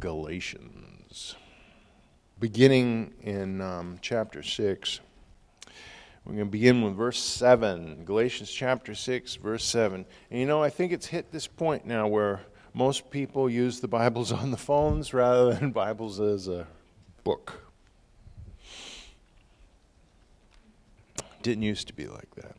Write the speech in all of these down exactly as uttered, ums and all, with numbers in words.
Galatians. Beginning in um, chapter six, we're going to begin with verse seven. Galatians chapter six, verse seven. And you know, I think it's hit this point now where most people use the Bibles on the phones rather than Bibles as a book. Didn't used to be like that.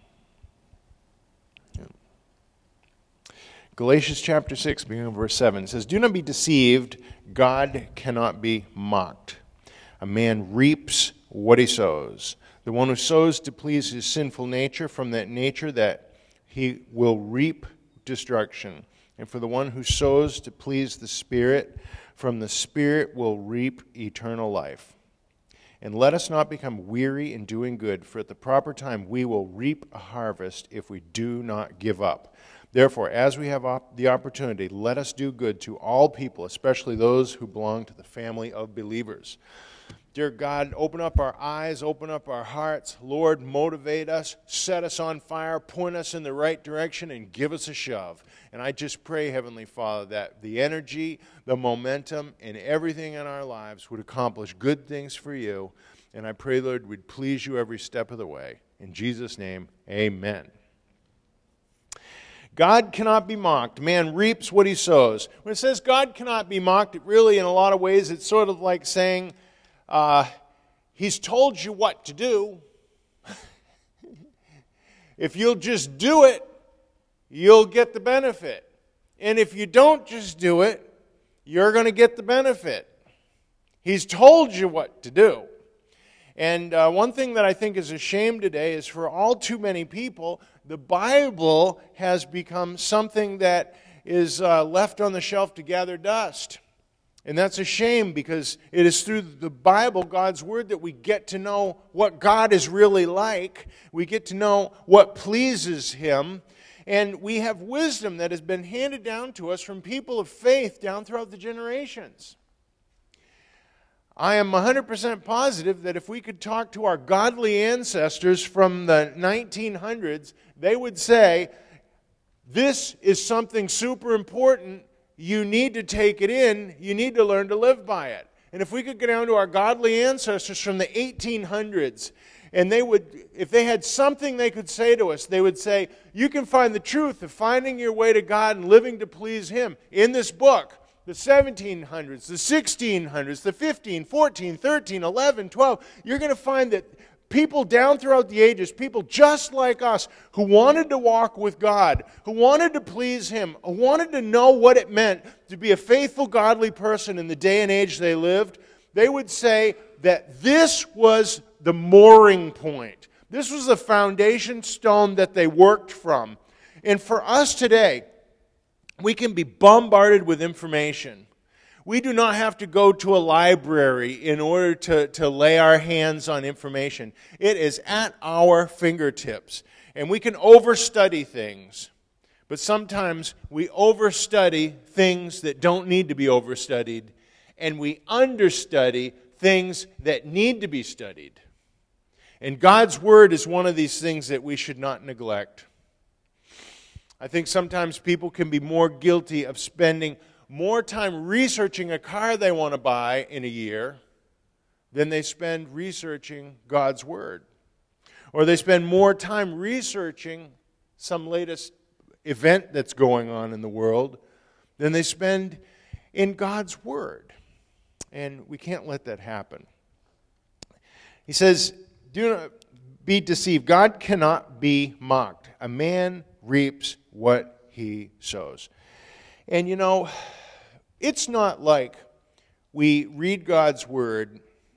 Galatians chapter six, beginning of verse seven, says, "Do not be deceived, God cannot be mocked. A man reaps what he sows. The one who sows to please his sinful nature, from that nature that he will reap destruction. And for the one who sows to please the Spirit, from the Spirit will reap eternal life. And let us not become weary in doing good, for at the proper time we will reap a harvest if we do not give up. Therefore, as we have op- the opportunity, let us do good to all people, especially those who belong to the family of believers." Dear God, open up our eyes, open up our hearts. Lord, motivate us, set us on fire, point us in the right direction, and give us a shove. And I just pray, Heavenly Father, that the energy, the momentum, and everything in our lives would accomplish good things for you. And I pray, Lord, we'd please you every step of the way. In Jesus' name, amen. God cannot be mocked. Man reaps what he sows. When it says God cannot be mocked, it really, in a lot of ways, it's sort of like saying, uh, he's told you what to do. If you'll just do it, you'll get the benefit. And if you don't just do it, you're going to get the benefit. He's told you what to do. And uh, one thing that I think is a shame today is for all too many people, the Bible has become something that is uh, left on the shelf to gather dust. And that's a shame, because it is through the Bible, God's Word, that we get to know what God is really like. We get to know what pleases Him. And we have wisdom that has been handed down to us from people of faith down throughout the generations. I am one hundred percent positive that if we could talk to our godly ancestors from the nineteen hundreds, they would say, this is something super important. You need to take it in. You need to learn to live by it. And if we could go down to our godly ancestors from the eighteen hundreds, and they would, if they had something they could say to us, they would say, you can find the truth of finding your way to God and living to please Him in this book. The seventeen hundreds, the sixteen hundreds, the fifteen, fourteen, thirteen, eleven, twelve, you're going to find that people down throughout the ages, people just like us, who wanted to walk with God, who wanted to please Him, who wanted to know what it meant to be a faithful, godly person in the day and age they lived, they would say that this was the mooring point. This was the foundation stone that they worked from. And for us today, we can be bombarded with information. We do not have to go to a library in order to, to lay our hands on information. It is at our fingertips. And we can overstudy things. But sometimes we overstudy things that don't need to be overstudied. And we understudy things that need to be studied. And God's Word is one of these things that we should not neglect. I think sometimes people can be more guilty of spending more time researching a car they want to buy in a year than they spend researching God's Word. Or they spend more time researching some latest event that's going on in the world than they spend in God's Word. And we can't let that happen. He says, do not be deceived. God cannot be mocked. A man reaps what he sows. And you know, it's not like we read God's Word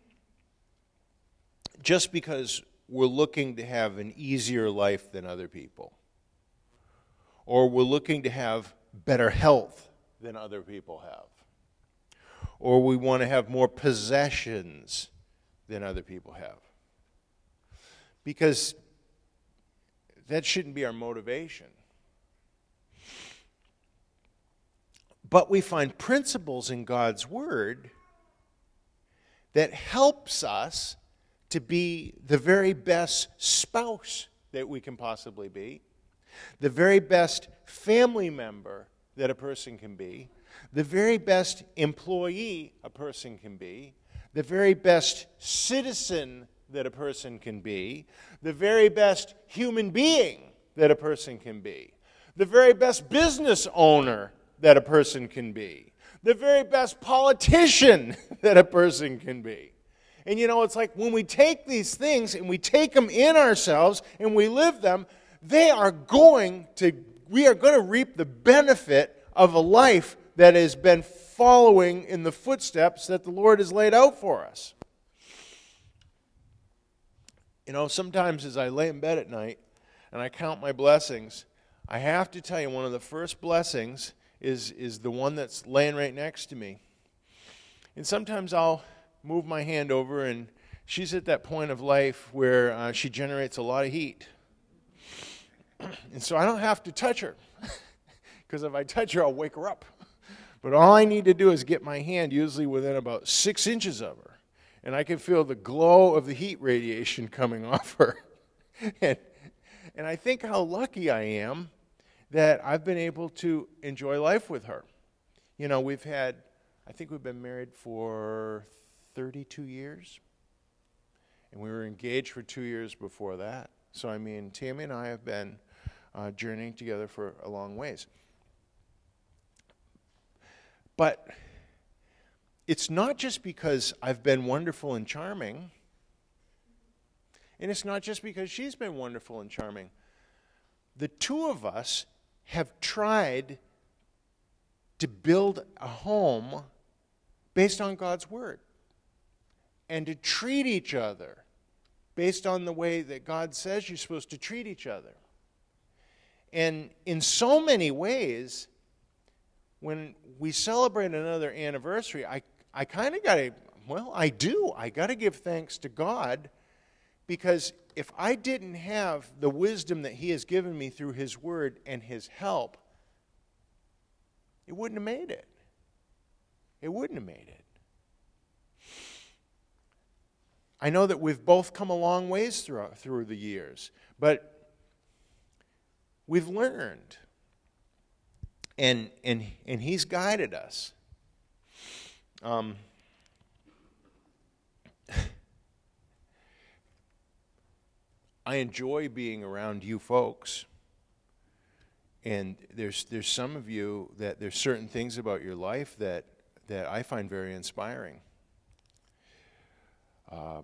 just because we're looking to have an easier life than other people. Or we're looking to have better health than other people have. Or we want to have more possessions than other people have. Because that shouldn't be our motivation. But we find principles in God's Word that helps us to be the very best spouse that we can possibly be, the very best family member that a person can be, the very best employee a person can be, the very best citizen that a person can be, the very best human being that a person can be, the very best business owner that a person can be, the very best politician that a person can be. And you know, it's like when we take these things and we take them in ourselves and we live them, they are going to, we are going to reap the benefit of a life that has been following in the footsteps that the Lord has laid out for us. You know, sometimes as I lay in bed at night and I count my blessings, I have to tell you one of the first blessings is, is the one that's laying right next to me. And sometimes I'll move my hand over, and she's at that point of life where uh, she generates a lot of heat. And so I don't have to touch her, because if I touch her, I'll wake her up. But all I need to do is get my hand usually within about six inches of her, and I can feel the glow of the heat radiation coming off her. and, and I think how lucky I am that I've been able to enjoy life with her. You know, we've had, I think we've been married for thirty-two years, and we were engaged for two years before that. So, I mean, Tammy and I have been uh, journeying together for a long ways. But it's not just because I've been wonderful and charming, and it's not just because she's been wonderful and charming. The two of us have tried to build a home based on God's Word, and to treat each other based on the way that God says you're supposed to treat each other. And in so many ways, when we celebrate another anniversary, I, I kind of got to, well, I do. I got to give thanks to God, because if I didn't have the wisdom that He has given me through His Word and His help, it wouldn't have made it. It wouldn't have made it. I know that we've both come a long ways throughout, through the years, but we've learned, and and and He's guided us. Um, I enjoy being around you folks, and there's there's some of you that there's certain things about your life that that I find very inspiring. Um,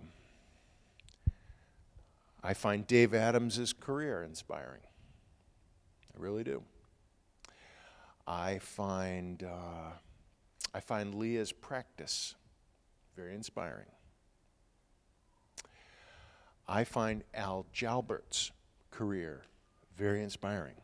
I find Dave Adams' career inspiring. I really do. I find uh, I find Leah's practice very inspiring. I find Al Jalbert's career very inspiring.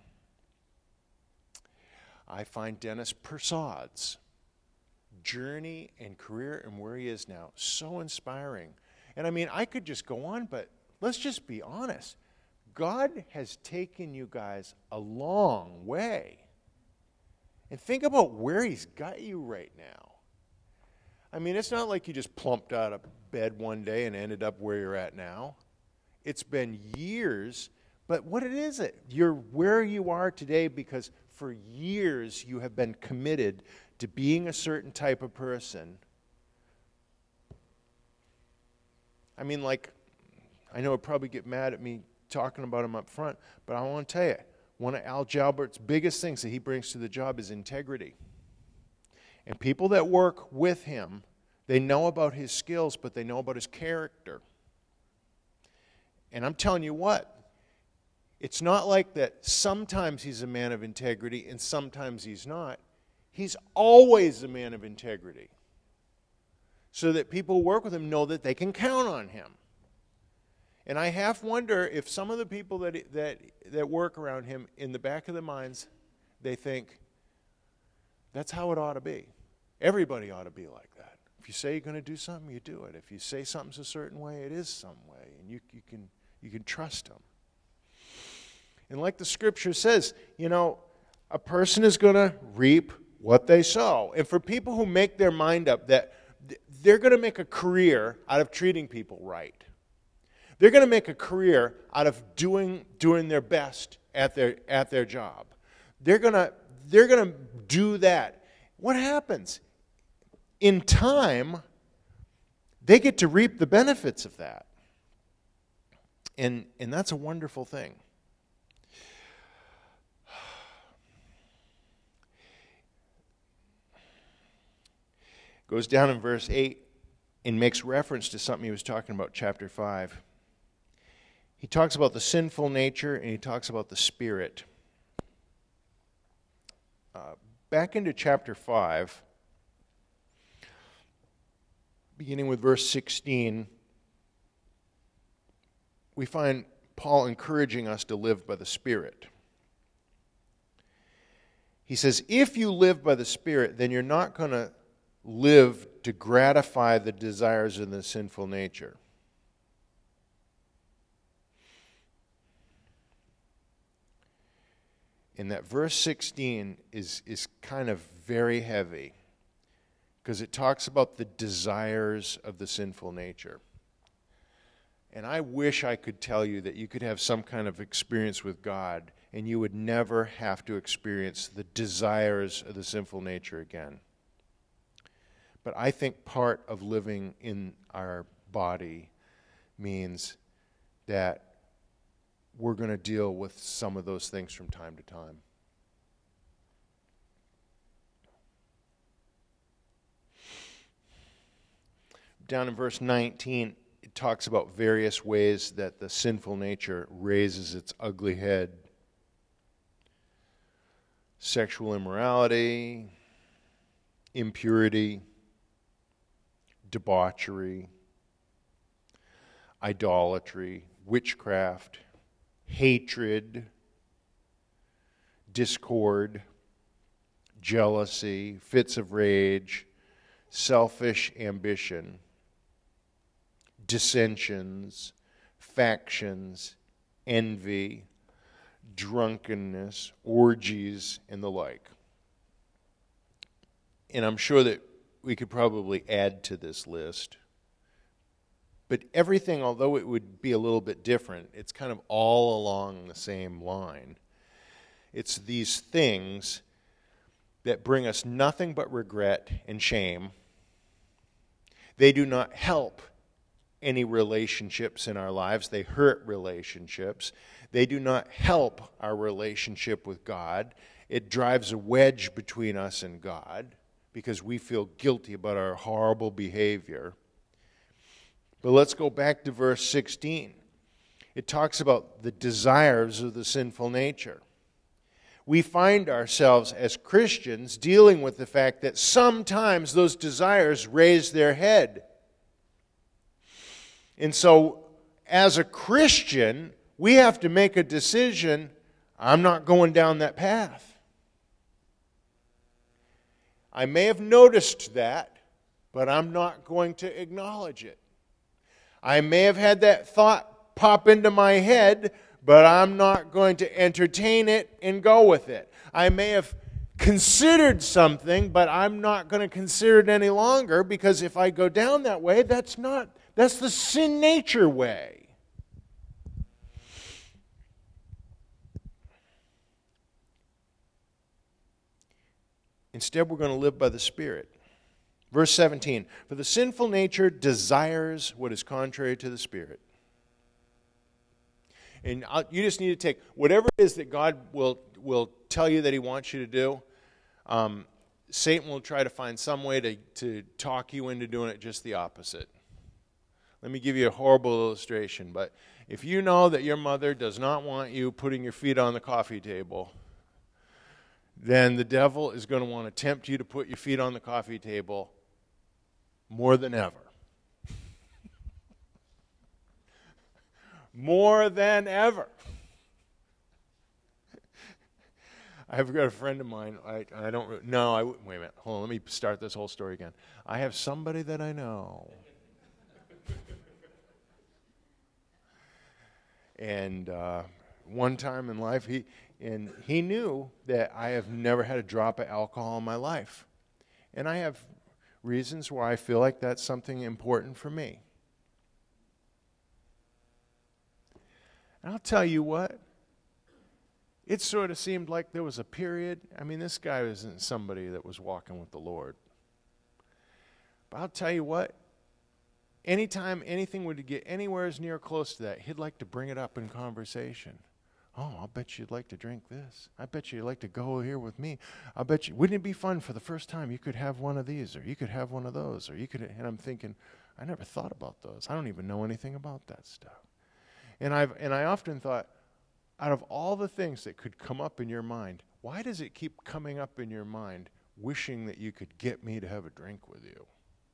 I find Dennis Persaud's journey and career and where he is now so inspiring. And I mean, I could just go on, but let's just be honest. God has taken you guys a long way. And think about where He's got you right now. I mean, it's not like you just plumped out of bed one day and ended up where you're at now. It's been years, but what it is it? You're where you are today because for years you have been committed to being a certain type of person. I mean, like, I know he'll probably get mad at me talking about him up front, but I want to tell you, one of Al Jalbert's biggest things that he brings to the job is integrity. And people that work with him, they know about his skills, but they know about his character. And I'm telling you what, it's not like that sometimes he's a man of integrity and sometimes he's not. He's always a man of integrity, so that people who work with him know that they can count on him. And I half wonder if some of the people that that that work around him, in the back of their minds, they think, that's how it ought to be. Everybody ought to be like that. If you say you're going to do something, you do it. If you say something's a certain way, it is some way, and you you can you can trust them. And like the Scripture says, you know, a person is going to reap what they sow. And for people who make their mind up that they're going to make a career out of treating people right, they're going to make a career out of doing doing their best at their at their job. They're going to they're going to do that, what happens? In time, they get to reap the benefits of that. And, and that's a wonderful thing. Goes down in verse eight and makes reference to something he was talking about, chapter five. He talks about the sinful nature and he talks about the spirit. Uh, back into chapter five, beginning with verse sixteen, we find Paul encouraging us to live by the Spirit. He says, if you live by the Spirit, then you're not going to live to gratify the desires of the sinful nature. And that verse sixteen is, is kind of very heavy because it talks about the desires of the sinful nature. And I wish I could tell you that you could have some kind of experience with God and you would never have to experience the desires of the sinful nature again. But I think part of living in our body means that we're going to deal with some of those things from time to time. Down in verse nineteen, it talks about various ways that the sinful nature raises its ugly head. Sexual immorality, impurity, debauchery, idolatry, witchcraft, hatred, discord, jealousy, fits of rage, selfish ambition, dissensions, factions, envy, drunkenness, orgies, and the like. And I'm sure that we could probably add to this list. But everything, although it would be a little bit different, it's kind of all along the same line. It's these things that bring us nothing but regret and shame. They do not help any relationships in our lives. They hurt relationships. They do not help our relationship with God. It drives a wedge between us and God because we feel guilty about our horrible behavior. But let's go back to verse sixteen. It talks about the desires of the sinful nature. We find ourselves as Christians dealing with the fact that sometimes those desires raise their head. And so, as a Christian, we have to make a decision, I'm not going down that path. I may have noticed that, but I'm not going to acknowledge it. I may have had that thought pop into my head, but I'm not going to entertain it and go with it. I may have considered something, but I'm not going to consider it any longer because if I go down that way, that's not, that's the sin nature way. Instead, we're going to live by the Spirit. Verse seventeen, for the sinful nature desires what is contrary to the Spirit. And I'll, you just need to take whatever it is that God will, will tell you that He wants you to do. Um, Satan will try to find some way to, to talk you into doing it just the opposite. Let me give you a horrible illustration, but if you know that your mother does not want you putting your feet on the coffee table, then the devil is going to want to tempt you to put your feet on the coffee table more than ever. More than ever. I've got a friend of mine, I, I don't, no, I, wait a minute, hold on, let me start this whole story again. I have somebody that I know. And uh, one time in life, he and he knew that I have never had a drop of alcohol in my life. And I have reasons why I feel like that's something important for me. And I'll tell you what, it sort of seemed like there was a period. I mean, this guy isn't somebody that was walking with the Lord. But I'll tell you what, anytime anything would get anywhere as near close to that, he'd like to bring it up in conversation. Oh, I'll bet you'd like to drink this. I bet you'd like to go here with me. I bet you, wouldn't it be fun for the first time? You could have one of these, or you could have one of those, or you could, and I'm thinking, I never thought about those. I don't even know anything about that stuff. And I've, and I often thought, out of all the things that could come up in your mind, why does it keep coming up in your mind, wishing that you could get me to have a drink with you?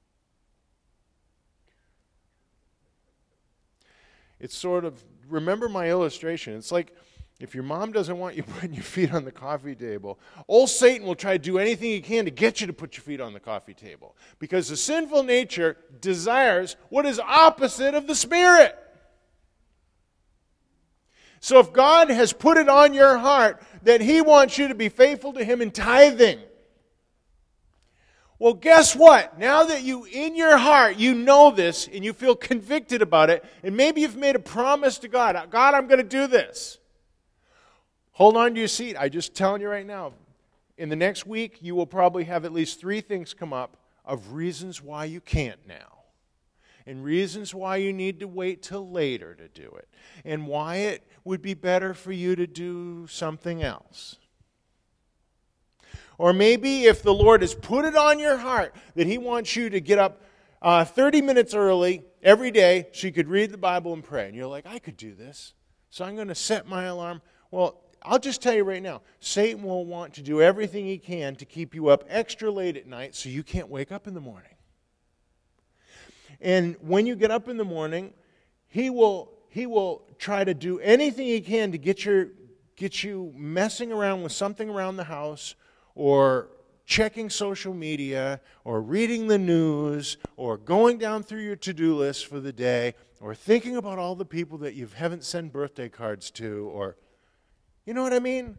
It's sort of, remember my illustration. It's like if your mom doesn't want you putting your feet on the coffee table, old Satan will try to do anything he can to get you to put your feet on the coffee table. Because the sinful nature desires what is opposite of the Spirit. So if God has put it on your heart that He wants you to be faithful to Him in tithing, well, guess what? Now that you, in your heart, you know this and you feel convicted about it, and maybe you've made a promise to God, God, I'm going to do this. Hold on to your seat. I'm just telling you right now, in the next week, you will probably have at least three things come up of reasons why you can't now. And reasons why you need to wait till later to do it. And why it would be better for you to do something else. Or maybe if the Lord has put it on your heart that He wants you to get up uh, thirty minutes early every day so you could read the Bible and pray. And you're like, I could do this. So I'm going to set my alarm. Well, I'll just tell you right now, Satan will want to do everything he can to keep you up extra late at night so you can't wake up in the morning. And when you get up in the morning, he will he will try to do anything he can to get your get you messing around with something around the house, or checking social media, or reading the news, or going down through your to-do list for the day, or thinking about all the people that you haven't sent birthday cards to, or, you know what I mean?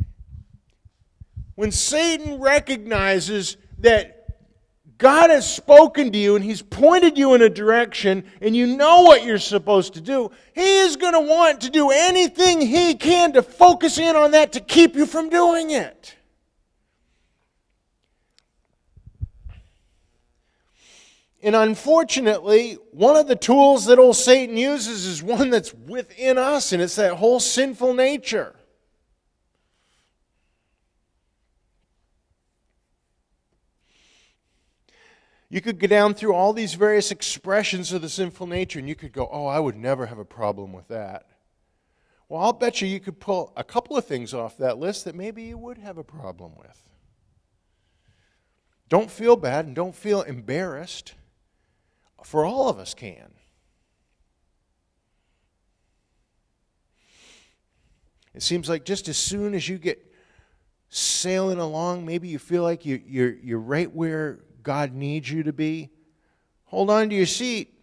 When Satan recognizes that God has spoken to you and He's pointed you in a direction and you know what you're supposed to do, He is going to want to do anything He can to focus in on that to keep you from doing it. And unfortunately, one of the tools that old Satan uses is one that's within us, and it's that whole sinful nature. You could go down through all these various expressions of the sinful nature, and you could go, oh, I would never have a problem with that. Well, I'll bet you you could pull a couple of things off that list that maybe you would have a problem with. Don't feel bad and don't feel embarrassed, for all of us can. It seems like just as soon as you get sailing along, maybe you feel like you, you're, you're right where God needs you to be, hold on to your seat.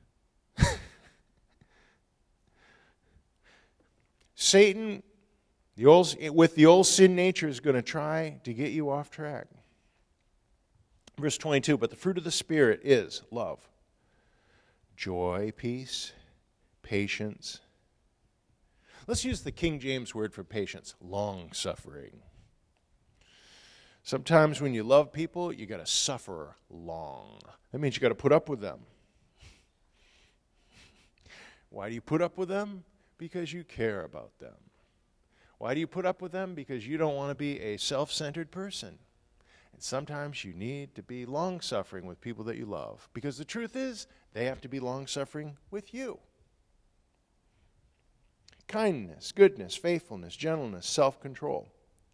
Satan, the old, with the old sin nature, is going to try to get you off track. Verse twenty-two, but the fruit of the Spirit is love, joy, peace, patience. Let's use the King James word for patience, long-suffering. Sometimes when you love people, you got to suffer long. That means you got to put up with them. Why do you put up with them? Because you care about them. Why do you put up with them? Because you don't want to be a self-centered person. And sometimes you need to be long-suffering with people that you love. Because the truth is, they have to be long-suffering with you. Kindness, goodness, faithfulness, gentleness, self-control.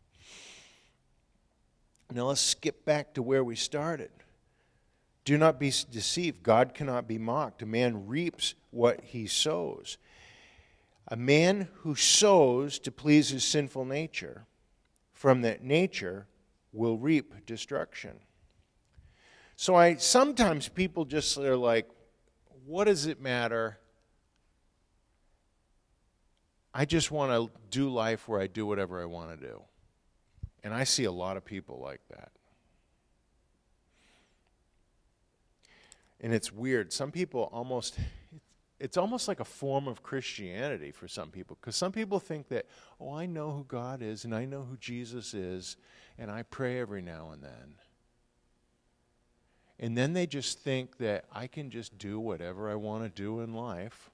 Now let's skip back to where we started. Do not be deceived. God cannot be mocked. A man reaps what he sows. A man who sows to please his sinful nature, from that nature will reap destruction. So I sometimes people just are like, what does it matter? I just want to do life where I do whatever I want to do. And I see a lot of people like that. And it's weird. Some people almost, it's almost like a form of Christianity for some people, because some people think that, oh, I know who God is and I know who Jesus is, and I pray every now and then. And then they just think that I can just do whatever I want to do in life.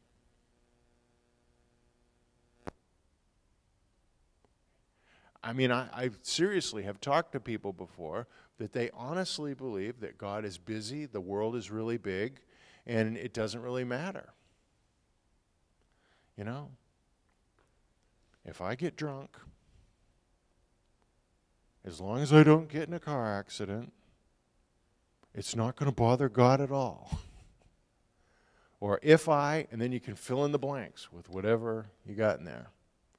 I mean, I, I seriously have talked to people before that they honestly believe that God is busy, the world is really big, and it doesn't really matter. You know, if I get drunk, as long as I don't get in a car accident, it's not going to bother God at all. Or if I, and then you can fill in the blanks with whatever you got in there.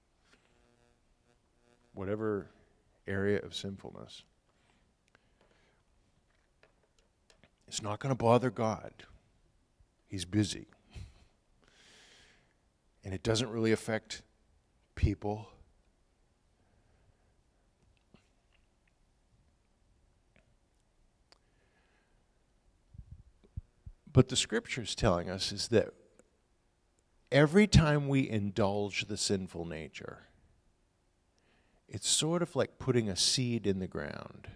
Whatever area of sinfulness. It's not going to bother God. He's busy. And it doesn't really affect people. But the Scripture's telling us is that every time we indulge the sinful nature, it's sort of like putting a seed in the ground.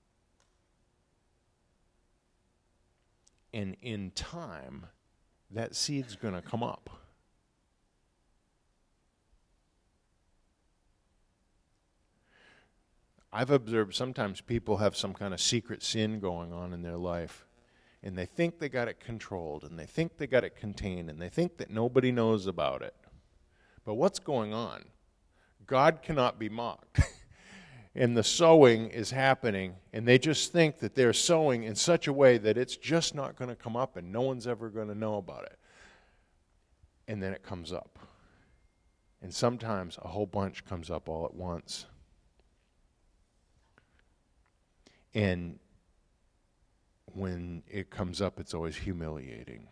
And in time, that seed's going to come up. I've observed sometimes people have some kind of secret sin going on in their life, and they think they got it controlled, and they think they got it contained, and they think that nobody knows about it. But what's going on? God cannot be mocked. And the sowing is happening, and they just think that they're sowing in such a way that it's just not going to come up and no one's ever going to know about it. And then it comes up. And sometimes a whole bunch comes up all at once. And when it comes up, it's always humiliating.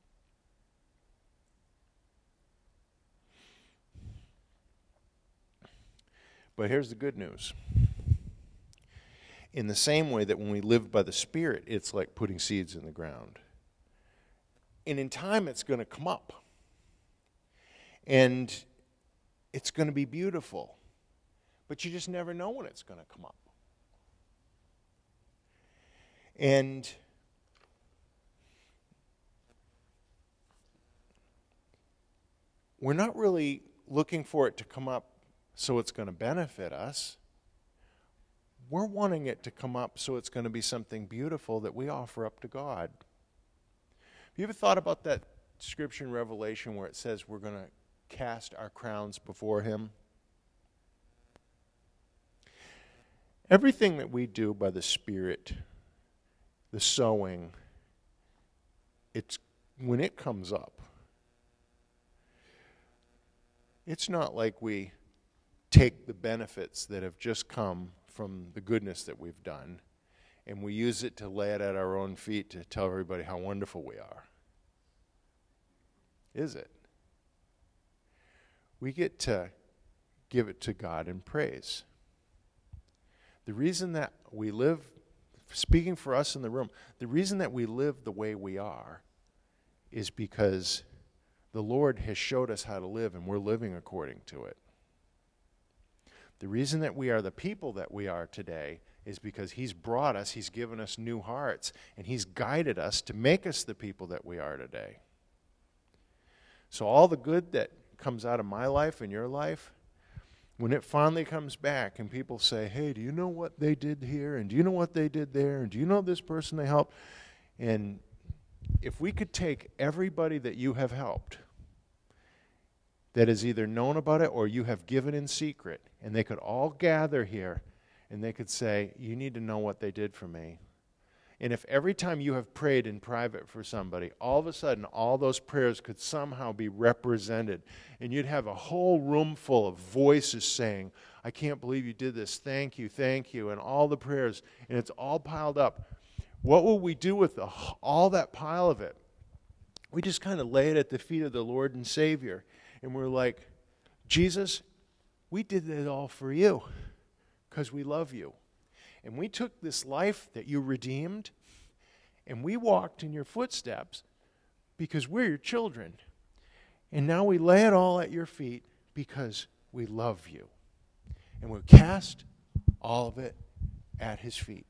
But here's the good news. In the same way that when we live by the Spirit, it's like putting seeds in the ground. And in time, it's going to come up. And it's going to be beautiful. But you just never know when it's going to come up. And we're not really looking for it to come up so it's going to benefit us. We're wanting it to come up so it's going to be something beautiful that we offer up to God. Have you ever thought about that scripture in Revelation where it says we're going to cast our crowns before Him? Everything that we do by the Spirit, the sowing, it's when it comes up, it's not like we take the benefits that have just come from the goodness that we've done and we use it to lay it at our own feet to tell everybody how wonderful we are. Is it? We get to give it to God in praise. The reason that we live, speaking for us in the room, the reason that we live the way we are is because the Lord has showed us how to live and we're living according to it. The reason that we are the people that we are today is because He's brought us, He's given us new hearts, and He's guided us to make us the people that we are today. So all the good that comes out of my life and your life, when it finally comes back and people say, hey, do you know what they did here? And do you know what they did there? And do you know this person they helped? And if we could take everybody that you have helped, that is either known about it or you have given in secret, and they could all gather here and they could say, you need to know what they did for me. And if every time you have prayed in private for somebody, all of a sudden all those prayers could somehow be represented, and you'd have a whole room full of voices saying, I can't believe you did this, thank you, thank you, and all the prayers, and it's all piled up. What will we do with the, all that pile of it? We just kind of lay it at the feet of the Lord and Savior. And we're like, Jesus, we did it all for you because we love you. And we took this life that you redeemed and we walked in your footsteps because we're your children. And now we lay it all at your feet because we love you. And we cast all of it at his feet.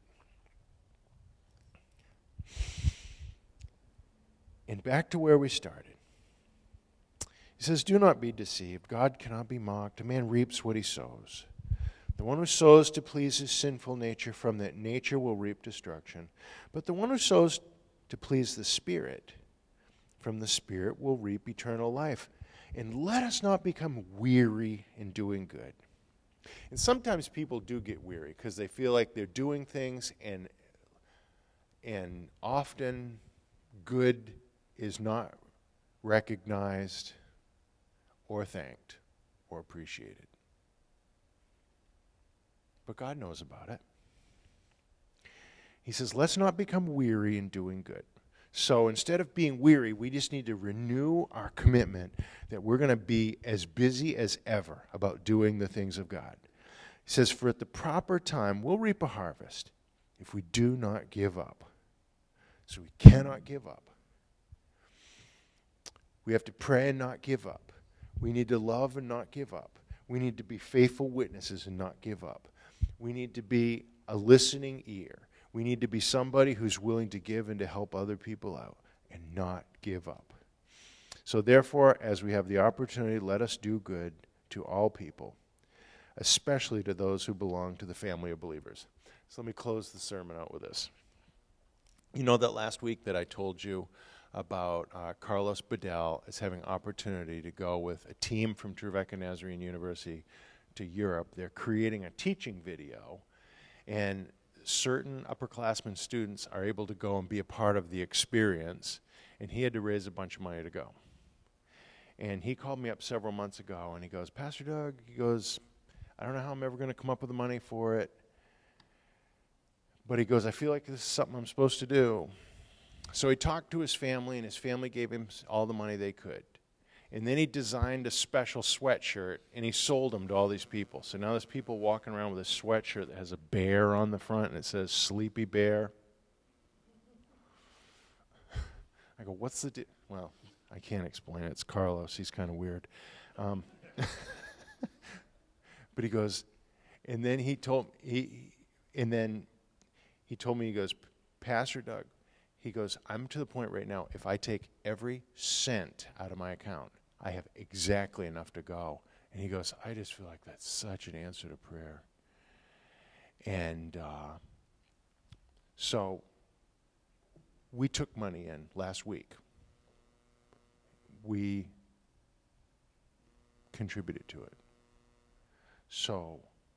And back to where we started. He says, do not be deceived. God cannot be mocked. A man reaps what he sows. The one who sows to please his sinful nature, from that nature will reap destruction. But the one who sows to please the Spirit, from the Spirit will reap eternal life. And let us not become weary in doing good. And sometimes people do get weary because they feel like they're doing things, and and often good is not recognized or thanked or appreciated. But God knows about it. He says, let's not become weary in doing good. So instead of being weary, we just need to renew our commitment that we're going to be as busy as ever about doing the things of God. He says, for at the proper time, we'll reap a harvest if we do not give up. So we cannot give up. We have to pray and not give up. We need to love and not give up. We need to be faithful witnesses and not give up. We need to be a listening ear. We need to be somebody who's willing to give and to help other people out and not give up. So therefore, as we have the opportunity, let us do good to all people, especially to those who belong to the family of believers. So let me close the sermon out with this. You know that last week that I told you about uh, Carlos Bedell is having opportunity to go with a team from Trevecca Nazarene University to Europe. They're creating a teaching video, and certain upperclassmen students are able to go and be a part of the experience, and he had to raise a bunch of money to go. And he called me up several months ago, and he goes, Pastor Doug, he goes, I don't know how I'm ever going to come up with the money for it, but he goes, I feel like this is something I'm supposed to do. So he talked to his family, and his family gave him all the money they could. And then he designed a special sweatshirt, and he sold them to all these people. So now there's people walking around with a sweatshirt that has a bear on the front, and it says, Sleepy Bear. I go, what's the deal? Well, I can't explain it. It's Carlos. He's kind of weird. Um, but he goes, and then he told he, and then he told me, he goes, Pastor Doug, he goes, I'm to the point right now, if I take every cent out of my account, I have exactly enough to go. And he goes, I just feel like that's such an answer to prayer. And uh, so we took money in last week. We contributed to it. So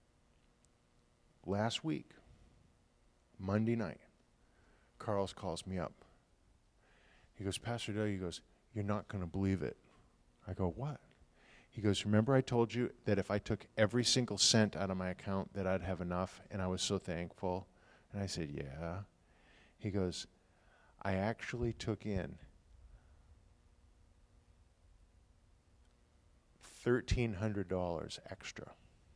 last week, Monday night, Carlos calls me up. He goes, Pastor Doug, he goes, you're not going to believe it. I go, what? He goes, remember I told you that if I took every single cent out of my account that I'd have enough, and I was so thankful? And I said, yeah. He goes, I actually took in thirteen hundred dollars extra.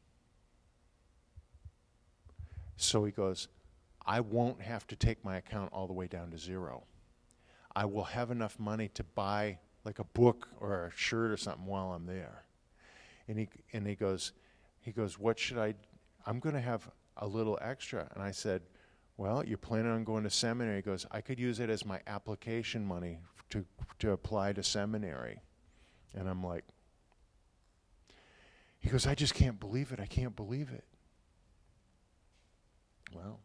So he goes, I won't have to take my account all the way down to zero. I will have enough money to buy like a book or a shirt or something while I'm there. And he and he goes, he goes, what should I, I'm going to have a little extra. And I said, well, you're planning on going to seminary. He goes, I could use it as my application money to to apply to seminary. And I'm like, he goes, I just can't believe it. I can't believe it. Well,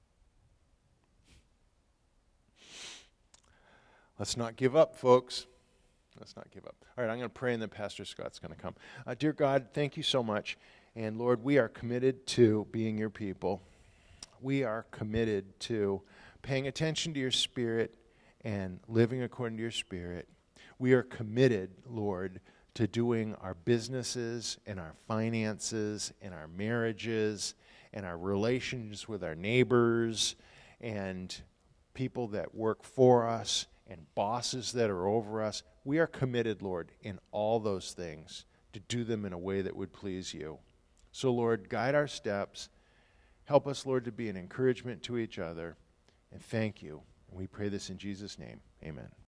let's not give up, folks. Let's not give up. All right, I'm going to pray, and then Pastor Scott's going to come. Uh, dear God, thank you so much. And Lord, we are committed to being your people. We are committed to paying attention to your Spirit and living according to your Spirit. We are committed, Lord, to doing our businesses and our finances and our marriages and our relations with our neighbors and people that work for us and bosses that are over us. We are committed, Lord, in all those things to do them in a way that would please you. So, Lord, guide our steps. Help us, Lord, to be an encouragement to each other. And thank you. And we pray this in Jesus' name. Amen.